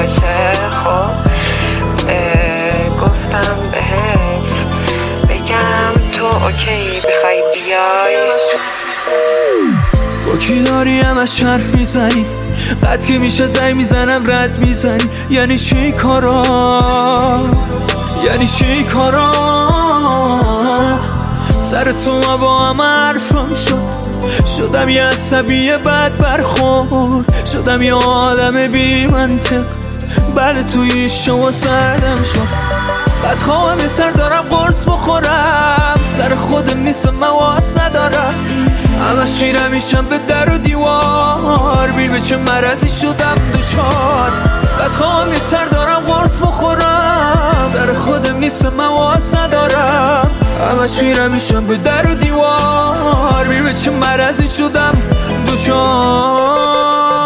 باشه. خب گفتم بهت بگم تو اوکی بخوای بیای. با کی داری همش حرف میزنی؟ قد که میشه زنگ میزنم رد میزنی. یعنی چی کارا؟ یعنی چی کارا؟ سر تو ما با هم حرفم شدم یه عصبی بد برخورد، شدم یه آدم بی منطق. بله توی شما سردم شد. بدخواهم یه سر دارم قرص بخورم، سر خودم نیستم مواز ندارم. همش خیره میشم به در و دیوار، بیر به چه مرضی شدم دوچار. بدخواهم یه سر دارم قرص بخورم، سر خودم نیستم مواز ندارم. همش خیره میشم به در و دیوار، بیر به چه مرضی شدم دوچار.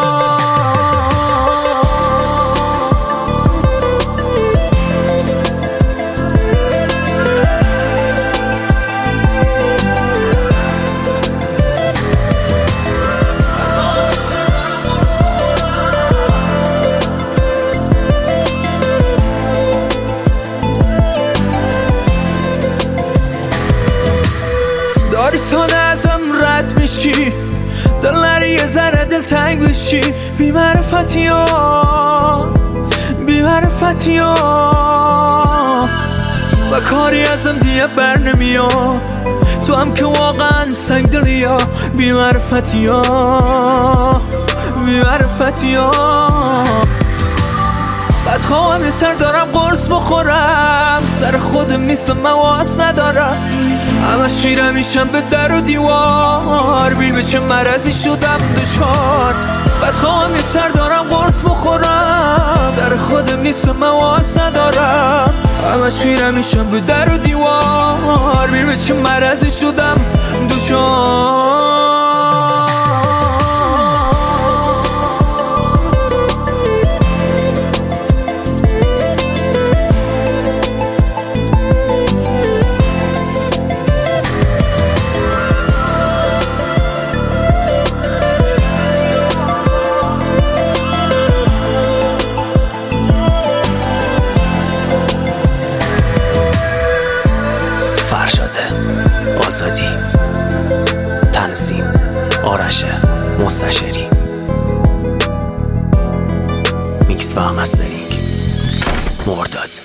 داری ساده ازم رد میشی، دل نری یه ذره دل تنگ بشی. بی معرفتی ها و کاری ازم دیگه بر نمیاد. تو هم که واقعا سنگ دلی ها. بی معرفتی ها بدخواهم یه سر دارم قرص بخورم، سر خودم نیستم مواز ندارم. همش خیره میشم به در و دیوار، بیر به چه مرضی شدم دوچار. بدخواهم یه سر دارم قرص بخورم، سر خودم نیستم مواز ندارم. همش خیره میشم به در و دیوار، بیر به چه مرضی شدم دوچار. آزادی، تنظیم آرش مستشاری، میکس و مسترینگ مرداد.